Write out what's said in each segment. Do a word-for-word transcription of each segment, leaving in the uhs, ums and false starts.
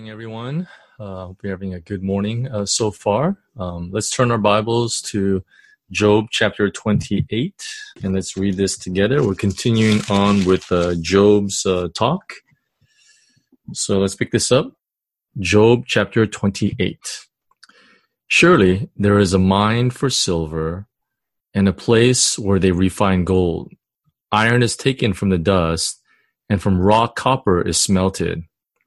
morning, everyone. Uh, hope you're having a good morning uh, so far. Um, let's turn our Bibles to Job chapter twenty-eight, and let's read this together. We're continuing on with uh, Job's uh, talk. So let's pick this up. Job chapter twenty-eight. Surely there is a mine for silver and a place where they refine gold. Iron is taken from the dust, and from rock copper is smelted.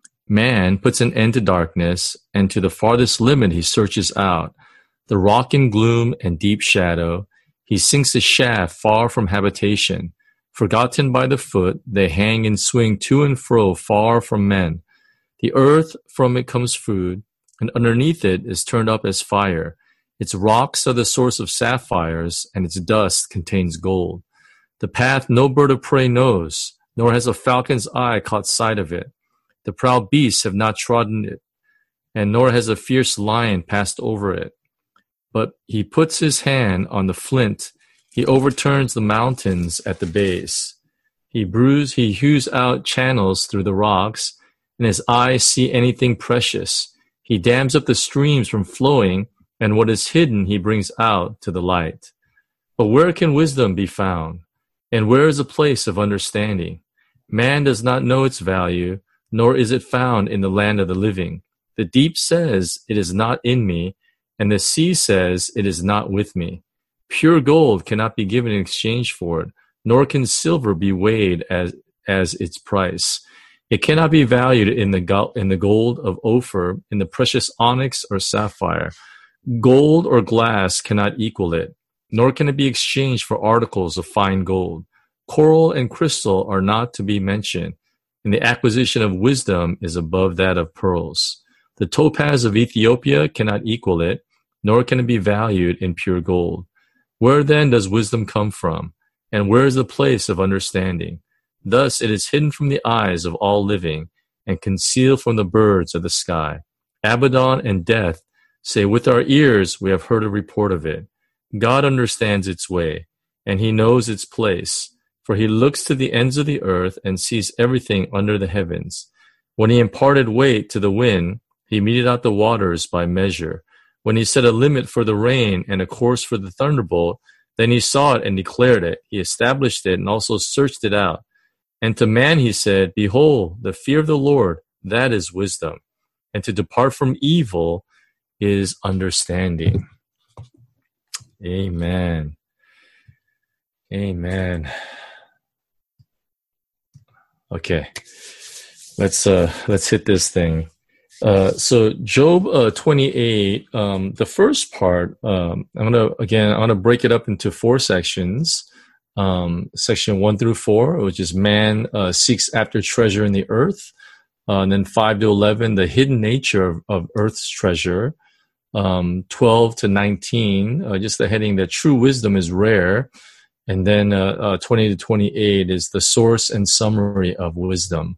Man puts an end to darkness, and to the farthest limit he searches out. The rock in gloom and deep shadow, he sinks a shaft far from habitation. Forgotten by the foot, they hang and swing to and fro far from men. The earth, from it comes food, and underneath it is turned up as fire. Its rocks are the source of sapphires, and its dust contains gold. The path no bird of prey knows, nor has a falcon's eye caught sight of it. The proud beasts have not trodden it, and nor has a fierce lion passed over it. But he puts his hand on the flint. He overturns the mountains at the base. He brews, he hews out channels through the rocks, and his eyes see anything precious. He dams up the streams from flowing, and what is hidden he brings out to the light. But where can wisdom be found? And where is a place of understanding? Man does not know its value, nor is it found in the land of the living. The deep says, it is not in me, and the sea says, it is not with me. Pure gold cannot be given in exchange for it, nor can silver be weighed as, as its price. It cannot be valued in the, go- in the gold of Ophir, in the precious onyx or sapphire. Gold or glass cannot equal it, nor can it be exchanged for articles of fine gold. Coral and crystal are not to be mentioned, and the acquisition of wisdom is above that of pearls. The topaz of Ethiopia cannot equal it, nor can it be valued in pure gold. Where then does wisdom come from? And where is the place of understanding? Thus it is hidden from the eyes of all living, and concealed from the birds of the sky. Abaddon and death say, with our ears we have heard a report of it. God understands its way, and he knows its place. For he looks to the ends of the earth and sees everything under the heavens. When he imparted weight to the wind, he meted out the waters by measure. When he set a limit for the rain and a course for the thunderbolt, then he saw it and declared it. He established it and also searched it out. And to man he said, behold, the fear of the Lord, that is wisdom. And to depart from evil is understanding. Amen. Amen. Okay, let's uh, let's hit this thing. Uh, so Job uh, twenty-eight, um, the first part, um, I'm gonna again I'm gonna break it up into four sections. Um, section one through four, which is man uh, seeks after treasure in the earth, uh, and then five to eleven, the hidden nature of, of earth's treasure. Um, twelve to nineteen, uh, just the heading that true wisdom is rare. And then uh, uh, twenty to twenty-eight is the source and summary of wisdom.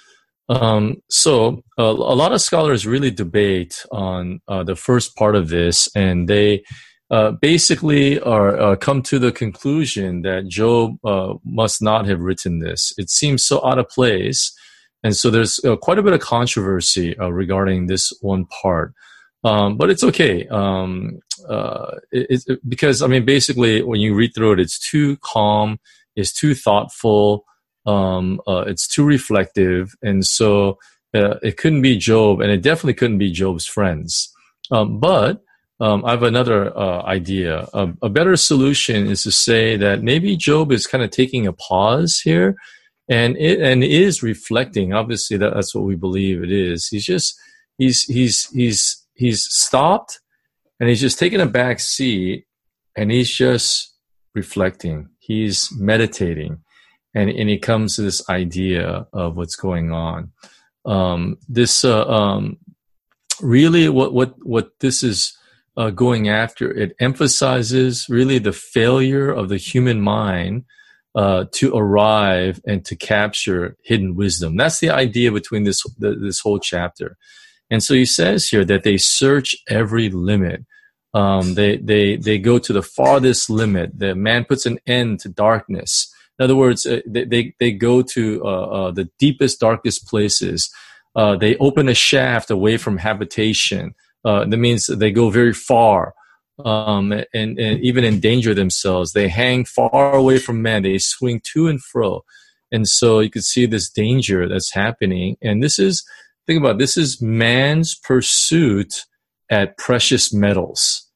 Um, so uh, a lot of scholars really debate on uh, the first part of this, and they uh, basically are uh, come to the conclusion that Job uh, must not have written this. It seems so out of place, and so there's uh, quite a bit of controversy uh, regarding this one part. Um, but it's okay, um, uh, it, it, because, I mean, basically, when you read through it, it's too calm, it's too thoughtful, um, uh, it's too reflective, and so uh, it couldn't be Job, and it definitely couldn't be Job's friends. Um, but um, I have another uh, idea. A, a better solution is to say that maybe Job is kind of taking a pause here, and it and is reflecting. Obviously, that, that's what we believe it is. He's just, he's, he's, he's, He's stopped, and he's just taking a back seat, and he's just reflecting. He's meditating, and, and he comes to this idea of what's going on. Um, this uh, um, really, what what what this is uh, going after, it emphasizes really the failure of the human mind uh, to arrive and to capture hidden wisdom. That's the idea between this the, this whole chapter. And so he says here that they search every limit. Um, they, they, they go to the farthest limit. The man puts an end to darkness. In other words, uh, they, they, they go to uh, uh, the deepest, darkest places. Uh, they open a shaft away from habitation. Uh, that means they go very far, um, and, and even endanger themselves. They hang far away from men. They swing to and fro. And so you can see this danger that's happening. And this is, think about it, this is man's pursuit at precious metals.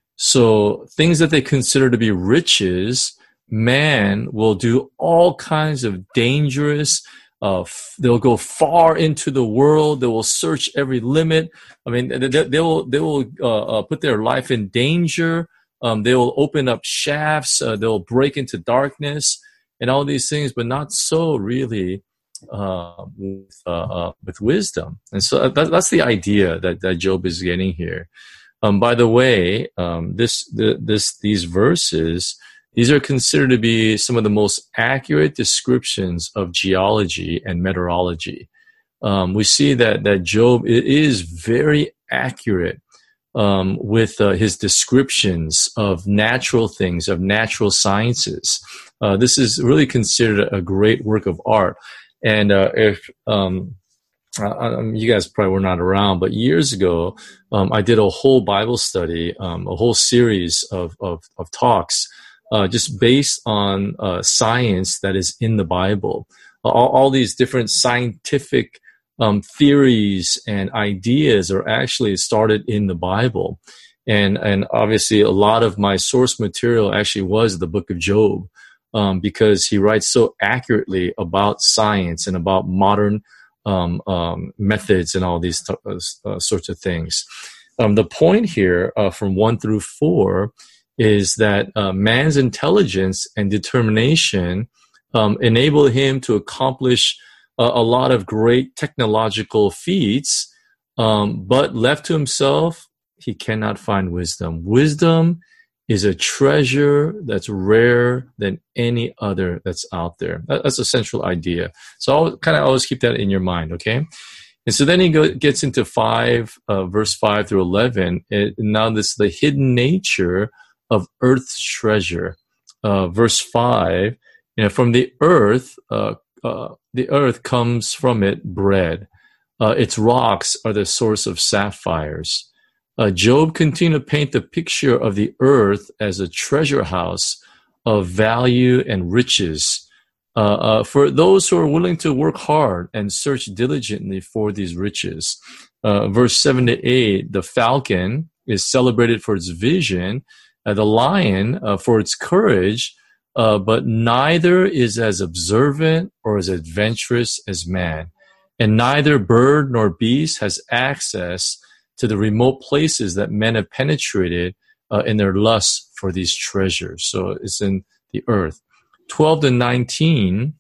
So things that they consider to be riches, man will do all kinds of dangerous, uh, f- they'll go far into the world. They will search every limit. I mean, they, they will, they will uh, uh, put their life in danger. Um, they will open up shafts. Uh, they'll break into darkness and all these things, but not so really uh, with, uh, uh, with wisdom. And so that, that's the idea that, that Job is getting here. Um, by the way, um, this, the, this, these verses, these are considered to be some of the most accurate descriptions of geology and meteorology. Um, we see that, that Job is very accurate um, with uh, his descriptions of natural things, of natural sciences. Uh, this is really considered a great work of art. And uh, if um, uh, you guys probably were not around, but years ago, um, I did a whole Bible study, um, a whole series of, of, of talks Uh, just based on uh, science that is in the Bible. All, all these different scientific um, theories and ideas are actually started in the Bible. And, and obviously a lot of my source material actually was the book of Job, um, because he writes so accurately about science and about modern um, um, methods and all these t- uh, sorts of things. Um, the point here uh, from one through four is that uh, man's intelligence and determination um, enable him to accomplish uh, a lot of great technological feats, um, but left to himself, he cannot find wisdom. Wisdom is a treasure that's rare than any other that's out there. That, that's a central idea. So I'll kind of always keep that in your mind, okay? And so then he go, gets into five, uh, verse five through eleven. It, now this is the hidden nature of earth's treasure. Uh, verse five, you know, from the earth, uh, uh, the earth comes from it bread. Uh, its rocks are the source of sapphires. Uh, Job continued to paint the picture of the earth as a treasure house of value and riches uh, uh, for those who are willing to work hard and search diligently for these riches. Uh, verse seven to eight, the falcon is celebrated for its vision, Uh, the lion uh, for its courage, uh, but neither is as observant or as adventurous as man. And neither bird nor beast has access to the remote places that men have penetrated uh, in their lust for these treasures. So it's in the earth. twelve to nineteen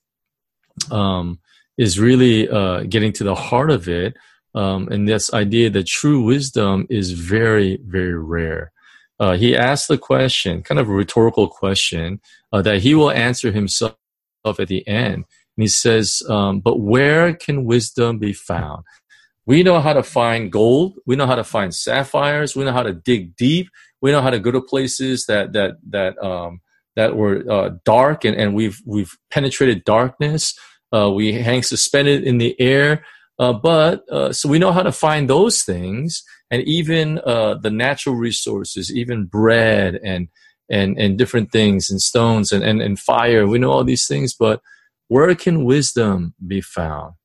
um, is really uh, getting to the heart of it. Um, and this idea that true wisdom is very, very rare. Uh, he asked the question, kind of a rhetorical question, uh, that he will answer himself at the end. And he says, um, but where can wisdom be found? We know how to find gold. We know how to find sapphires. We know how to dig deep. We know how to go to places that, that, that, um, that were, uh, dark and, and we've, we've penetrated darkness. Uh, we hang suspended in the air. Uh, but, uh, so we know how to find those things. And even uh, the natural resources, even bread and and and different things, and stones and, and, and fire. We know all these things, but where can wisdom be found?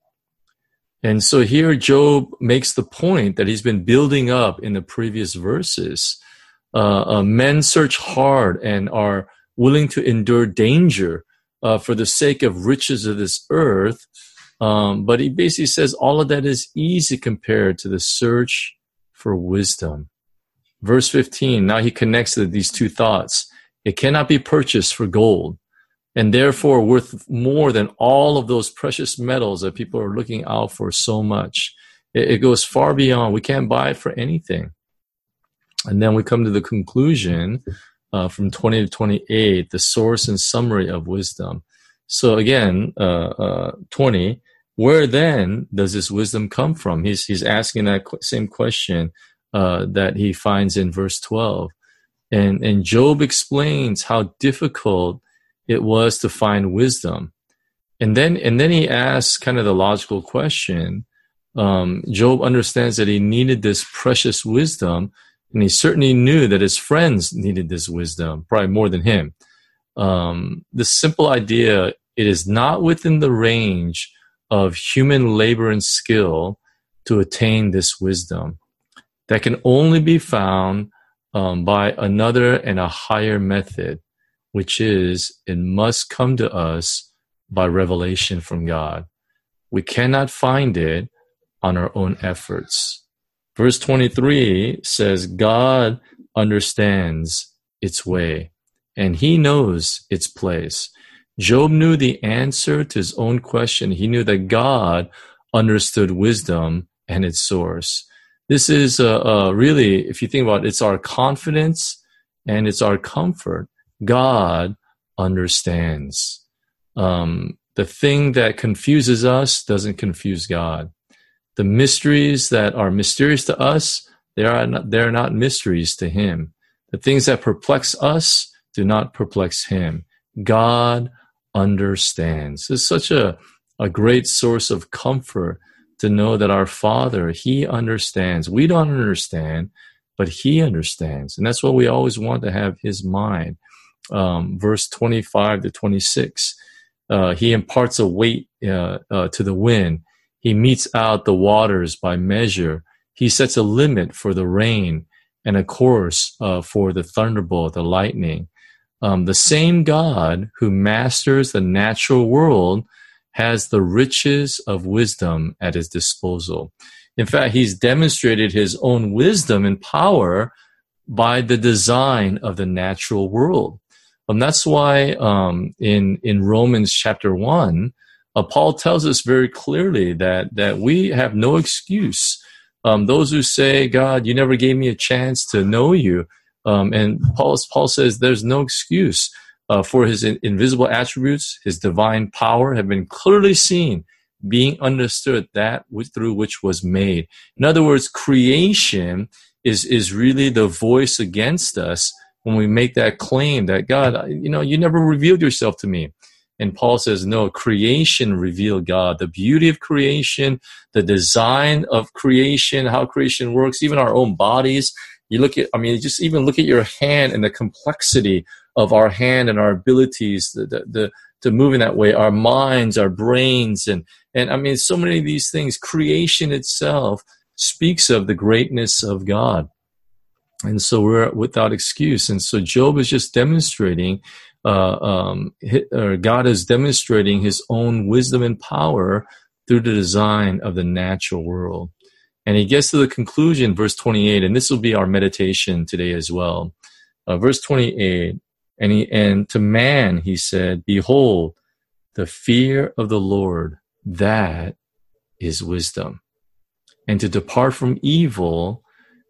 And so here Job makes the point that he's been building up in the previous verses. Uh, uh, men search hard and are willing to endure danger uh, for the sake of riches of this earth. Um, but he basically says all of that is easy compared to the search for wisdom. Verse fifteen, now he connects these two thoughts. It cannot be purchased for gold, and therefore worth more than all of those precious metals that people are looking out for so much. It, it goes far beyond. We can't buy it for anything. And then we come to the conclusion uh, from twenty to twenty-eight, the source and summary of wisdom. So again, uh, uh, twenty, where then does this wisdom come from? He's he's asking that same question uh, that he finds in verse twelve, and and Job explains how difficult it was to find wisdom, and then and then he asks kind of the logical question: Um, Job understands that he needed this precious wisdom, and he certainly knew that his friends needed this wisdom, probably more than him. Um, the simple idea, it is not within the range of human labor and skill to attain this wisdom. That can only be found um, by another and a higher method, which is it must come to us by revelation from God. We cannot find it on our own efforts. Verse twenty-three says, God understands its way, and he knows its place. Job knew the answer to his own question. He knew that God understood wisdom and its source. This is uh, uh, really, if you think about it, it's our confidence and it's our comfort. God understands. Um, the thing that confuses us doesn't confuse God. The mysteries that are mysterious to us, they are not, they're not mysteries to him. The things that perplex us do not perplex him. God understands. It's such a, a great source of comfort to know that our Father, he understands. We don't understand, but he understands. And that's what we always want to have his mind. Um, verse twenty-five to twenty-six, uh, he imparts a weight uh, uh, to the wind. He metes out the waters by measure. He sets a limit for the rain and a course uh, for the thunderbolt, the lightning. Um, the same God who masters the natural world has the riches of wisdom at his disposal. In fact, he's demonstrated his own wisdom and power by the design of the natural world. And that's why um, in, in Romans chapter one, Uh, Paul tells us very clearly that that we have no excuse. Um, those who say, God, you never gave me a chance to know you. Um, and Paul, Paul says there's no excuse uh, for his in, invisible attributes, his divine power have been clearly seen, being understood, that which, through which was made. In other words, creation is, is really the voice against us when we make that claim that, God, you know, you never revealed yourself to me. And Paul says, no, creation revealed God. The beauty of creation, the design of creation, how creation works, even our own bodies. You look at, I mean, just even look at your hand and the complexity of our hand and our abilities the, the, the, to move in that way, our minds, our brains. And, and I mean, so many of these things, creation itself speaks of the greatness of God. And so we're without excuse. And so Job is just demonstrating Uh, um, or God is demonstrating his own wisdom and power through the design of the natural world. And he gets to the conclusion, verse twenty-eight, and this will be our meditation today as well. Uh, verse twenty-eight, and he, and to man he said, behold, the fear of the Lord, that is wisdom. And to depart from evil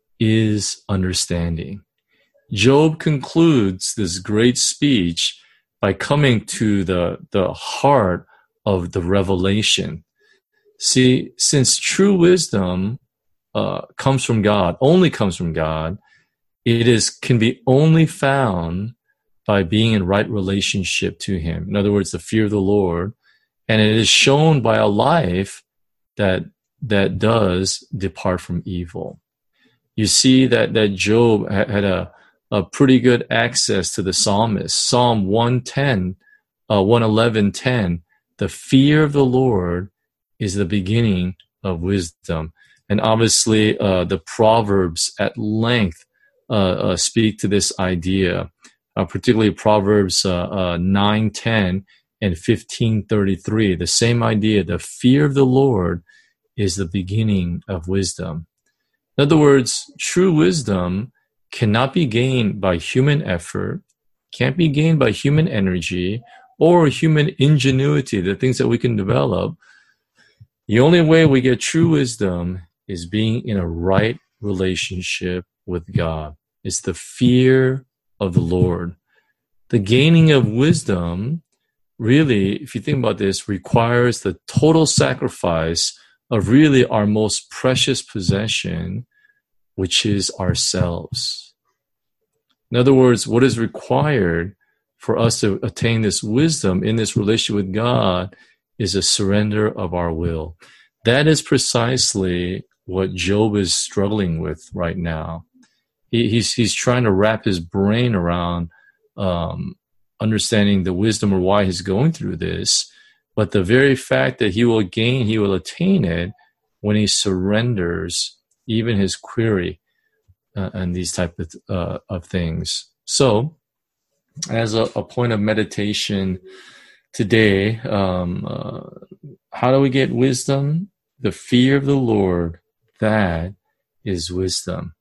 is understanding. Job concludes this great speech by coming to the, the heart of the revelation. See, since true wisdom uh, comes from God, only comes from God, it is can be only found by being in right relationship to him. In other words, the fear of the Lord. And it is shown by a life that that does depart from evil. You see that, that Job had a a pretty good access to the psalmist. Psalm one ten, uh, one eleven ten, the fear of the Lord is the beginning of wisdom. And obviously, uh, the Proverbs at length uh, uh, speak to this idea, uh, particularly Proverbs uh, uh, nine ten and fifteen thirty-three. The same idea, the fear of the Lord is the beginning of wisdom. In other words, true wisdom cannot be gained by human effort, can't be gained by human energy or human ingenuity, the things that we can develop. The only way we get true wisdom is being in a right relationship with God. It's the fear of the Lord. The gaining of wisdom, really, if you think about this, requires the total sacrifice of really our most precious possession, which is ourselves. In other words, what is required for us to attain this wisdom in this relationship with God is a surrender of our will. That is precisely what Job is struggling with right now. He, he's he's trying to wrap his brain around um, understanding the wisdom or why he's going through this. But the very fact that he will gain, he will attain it when he surrenders even his query uh, and these type of, uh, of things. So, as a, a point of meditation today, um, uh, how do we get wisdom? The fear of the Lord, that is wisdom.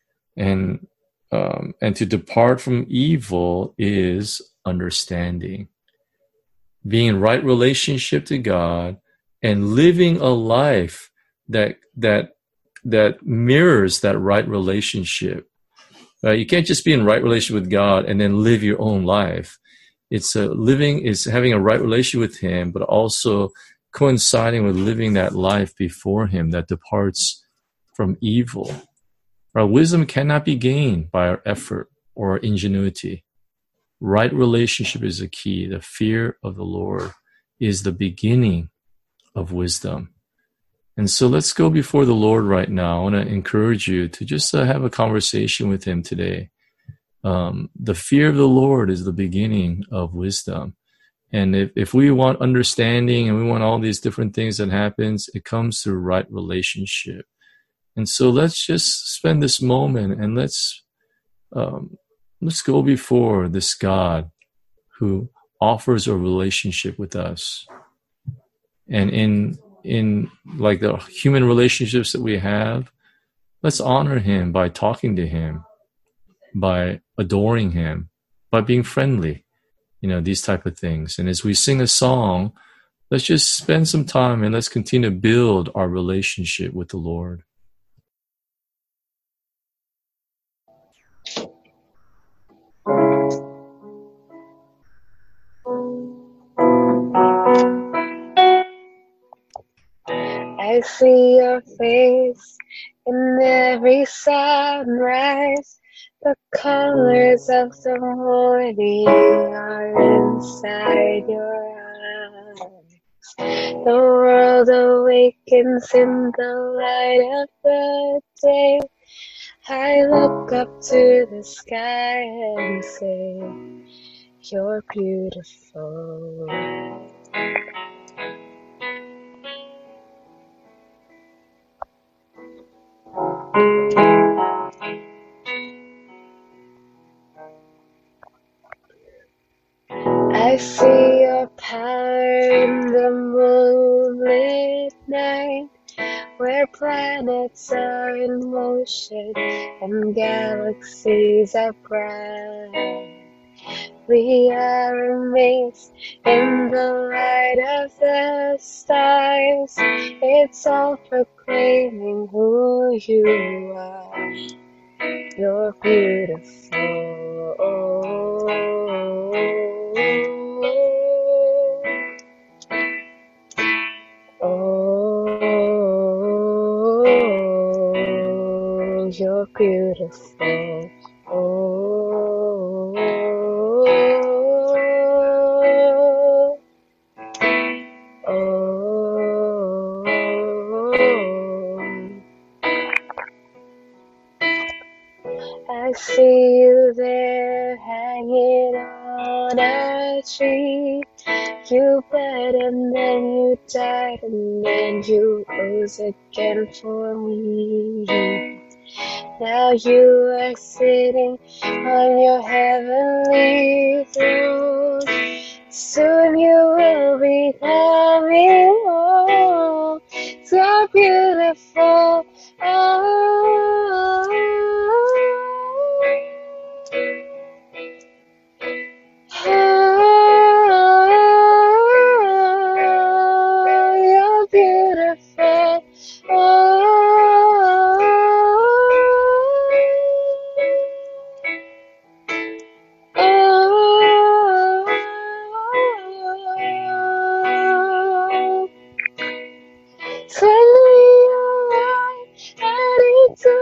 And um, and to depart from evil is understanding. Being in right relationship to God and living a life that that that mirrors that right relationship. Right? You can't just be in right relationship with God and then live your own life. It's a living, it's having a right relationship with Him, but also coinciding with living that life before Him that departs from evil. Our wisdom cannot be gained by our effort or our ingenuity. Right relationship is the key. The fear of the Lord is the beginning of wisdom. And so let's go before the Lord right now. I want to encourage you to just uh, have a conversation with Him today. Um, the fear of the Lord is the beginning of wisdom. And if, if we want understanding and we want all these different things that happens, it comes through right relationship. And so let's just spend this moment and let's um, let's go before this God who offers a relationship with us. And in in like the human relationships that we have, let's honor Him by talking to Him, by adoring Him, by being friendly, you know, these type of things. And as we sing a song, let's just spend some time and let's continue to build our relationship with the Lord. I see your face in every sunrise. The colors of the morning are inside your eyes. The world awakens in the light of the day. I look up to the sky and say, you're beautiful. I see your power in the moonlit night, where planets are in motion and galaxies are bright. We are amazed in the light of the stars. It's all proclaiming who you are. You're beautiful. Oh, you're beautiful. Oh, oh, I see you there hanging on a tree. You bled and then you died and then you rose again for me. Now you are sitting on your heavenly throne. Soon you will be coming home. So beautiful. Oh, oh, you're beautiful. Oh, oh, suddenly you're right, and it's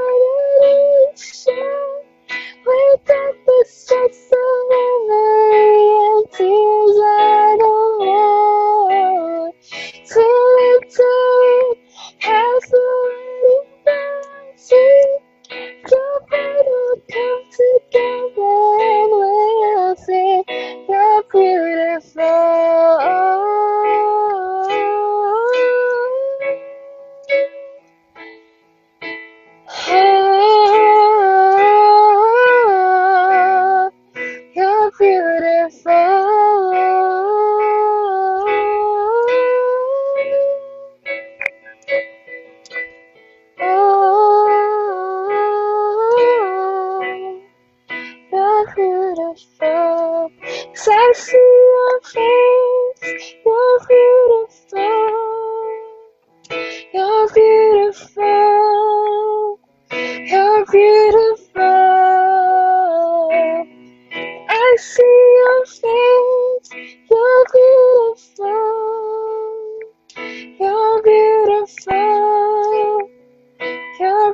I see your face, you're beautiful, you're beautiful, you're beautiful. I see your face, you're beautiful, you're beautiful, you're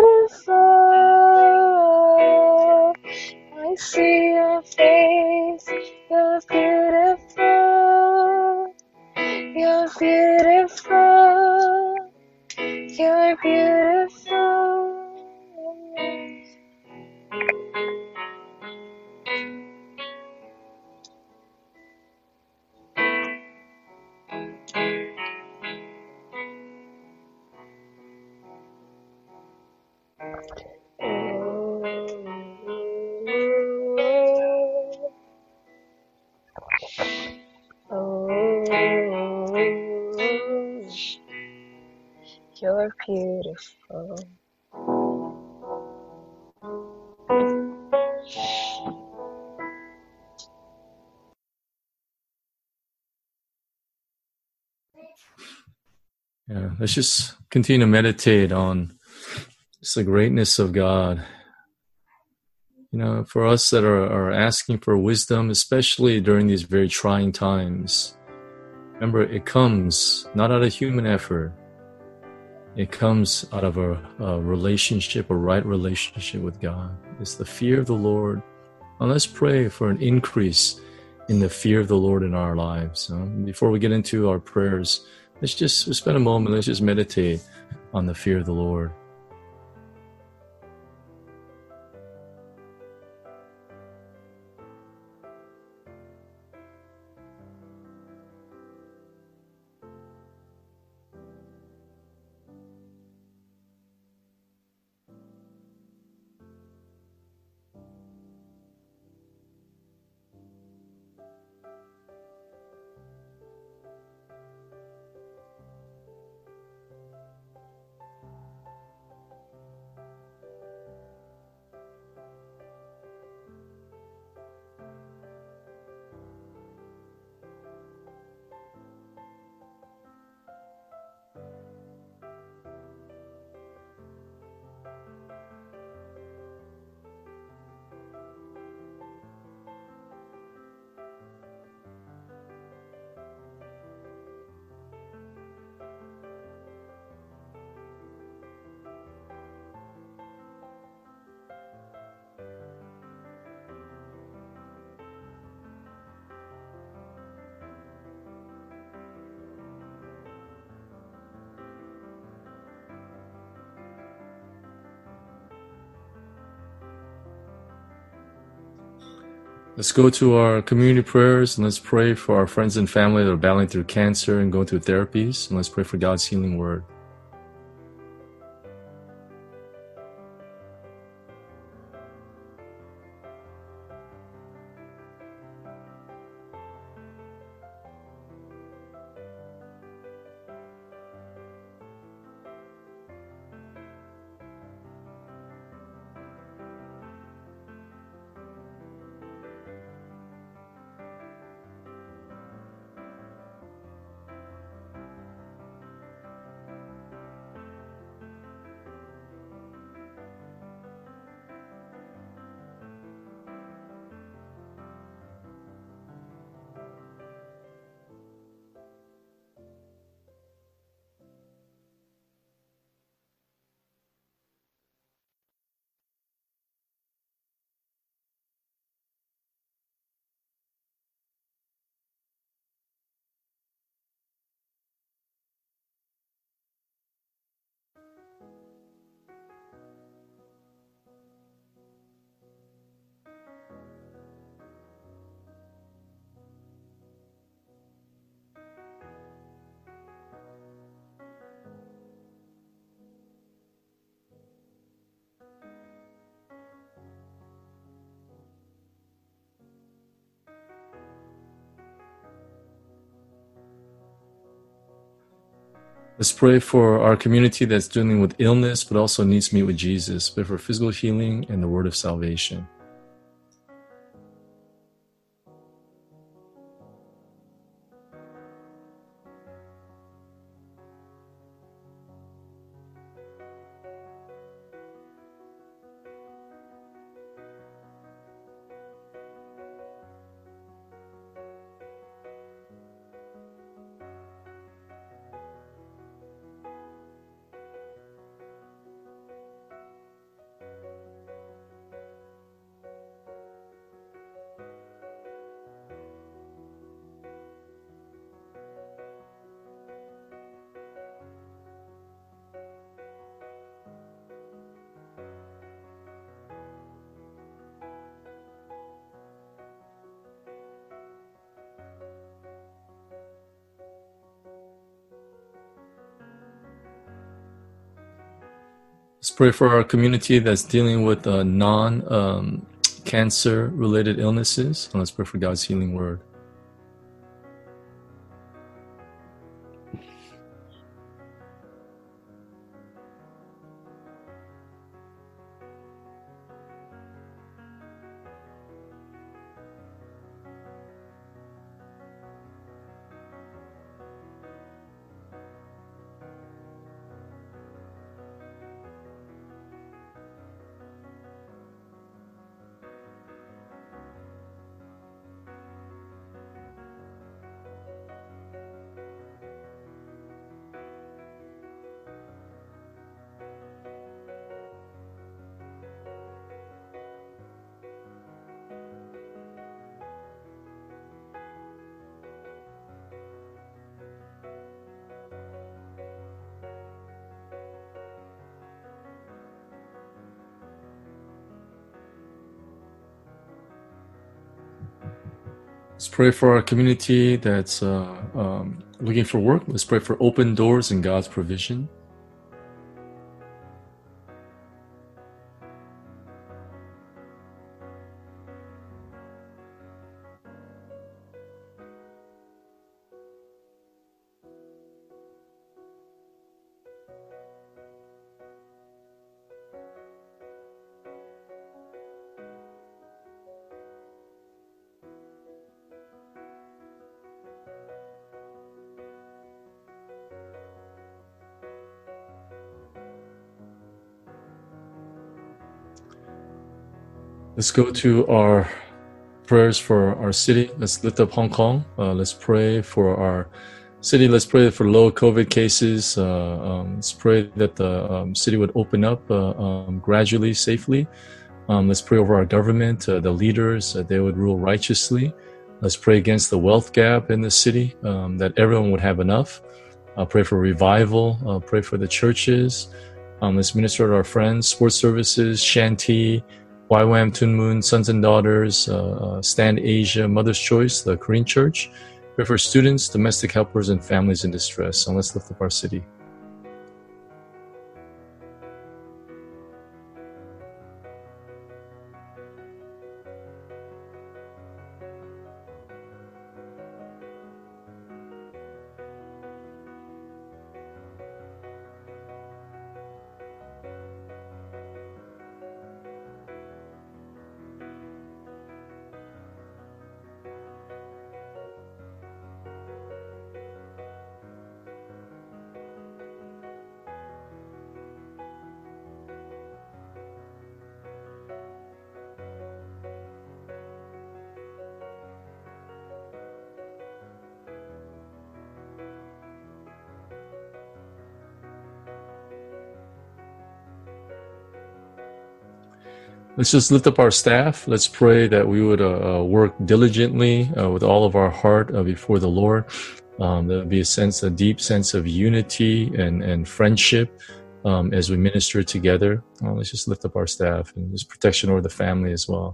beautiful. I see your face, you're beautiful, you're beautiful, you're beautiful. You're beautiful. Yeah, let's just continue to meditate on just the greatness of God. You know, for us that are, are asking for wisdom, especially during these very trying times, remember, it comes not out of human effort. It comes out of a, a relationship, a right relationship with God. It's the fear of the Lord. And let's pray for an increase in the fear of the Lord in our lives. Uh, before we get into our prayers, let's just spend a moment. Let's just meditate on the fear of the Lord. Let's go to our community prayers and let's pray for our friends and family that are battling through cancer and going through therapies. And let's pray for God's healing word. Let's pray for our community that's dealing with illness, but also needs to meet with Jesus. Pray for physical healing and the word of salvation. Let's pray for our community that's dealing with uh, non um, cancer related illnesses. And let's pray for God's healing word. Let's pray for our community that's uh, um, looking for work. Let's pray for open doors and God's provision. Let's go to our prayers for our city. Let's lift up Hong Kong. Uh, let's pray for our city. Let's pray for low COVID cases. Uh, um, let's pray that the um, city would open up uh, um, gradually, safely. Um, let's pray over our government, uh, the leaders, that they would rule righteously. Let's pray against the wealth gap in the city, um, that everyone would have enough. Uh, pray for revival. Uh, pray for the churches. Um, let's minister to our friends, sports services, Shanti, Y WAM, Tuen Mun, Sons and Daughters, uh, uh, Stand Asia, Mother's Choice, the Korean Church. Pray for students, domestic helpers, and families in distress. And let's lift up our city. Let's just lift up our staff. Let's pray that we would uh, work diligently uh, with all of our heart uh, before the Lord. Um, there would be a sense, a deep sense of unity and, and friendship um, as we minister together. Uh, let's just lift up our staff and just protection over the family as well.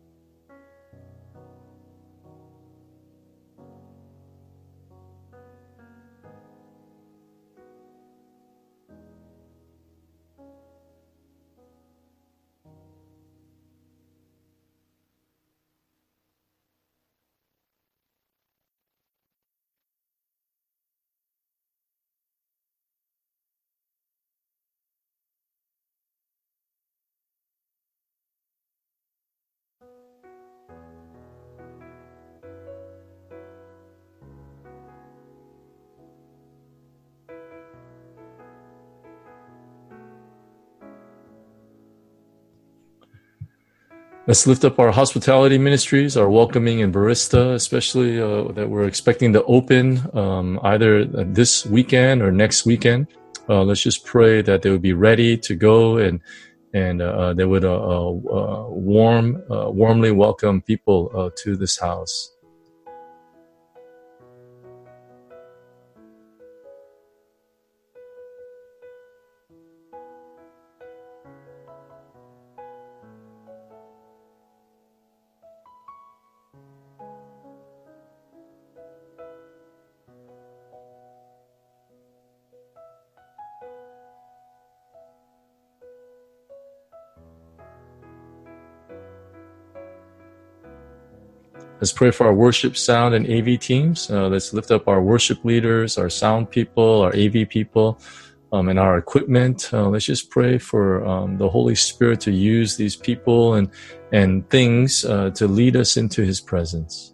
Let's lift up our hospitality ministries, our welcoming and barista, especially uh, that we're expecting to open um, either this weekend or next weekend. Uh, let's just pray that they would be ready to go and and uh, they would uh, uh, warm, uh, warmly welcome people uh, to this house. Let's pray for our worship, sound, and A V teams. Uh, let's lift up our worship leaders, our sound people, our A V people, um, and our equipment. Uh, let's just pray for um, the Holy Spirit to use these people and and things uh, to lead us into His presence.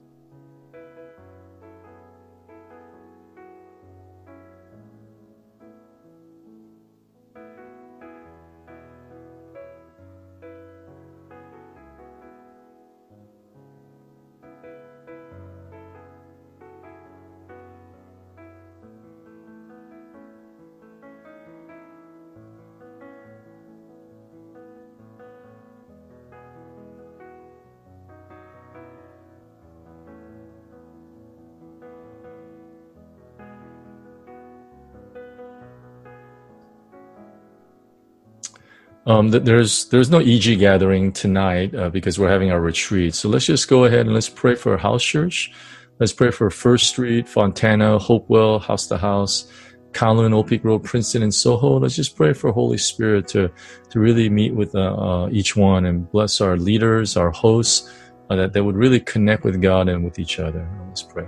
Um, there's there's no E G gathering tonight uh, because we're having our retreat. So let's just go ahead and let's pray for House Church. Let's pray for First Street, Fontana, Hopewell, House to House, Kowloon, Old Peak Road, Princeton, and Soho. Let's just pray for Holy Spirit to to really meet with uh, uh, each one and bless our leaders, our hosts, uh, that they would really connect with God and with each other. Let's pray.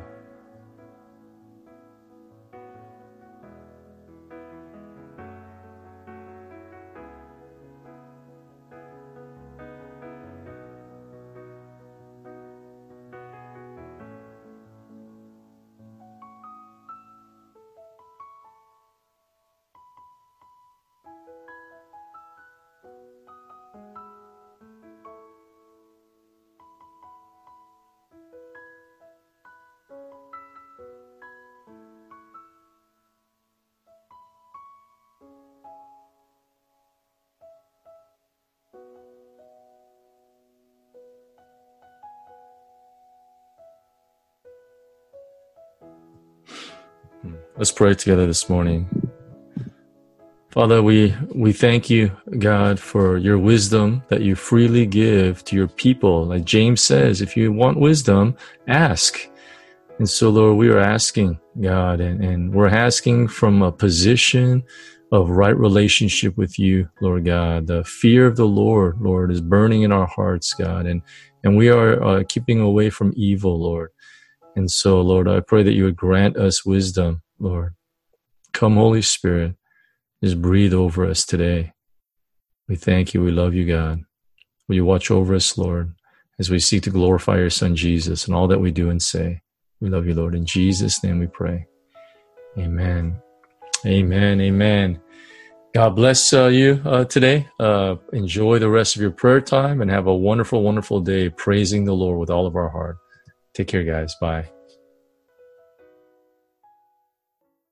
Let's pray together this morning. Father, we, we thank you, God, for your wisdom that you freely give to your people. Like James says, if you want wisdom, ask. And so, Lord, we are asking, God, and, and we're asking from a position of right relationship with you, Lord God. The fear of the Lord, Lord, is burning in our hearts, God, and, and we are uh, keeping away from evil, Lord. And so, Lord, I pray that you would grant us wisdom, Lord. Come, Holy Spirit, just breathe over us today. We thank you. We love you, God. Will you watch over us, Lord, as we seek to glorify your Son, Jesus, and all that we do and say. We love you, Lord. In Jesus' name we pray. Amen. Amen. Amen. God bless uh, you uh, today. Uh, enjoy the rest of your prayer time and have a wonderful, wonderful day praising the Lord with all of our heart. Take care, guys. Bye.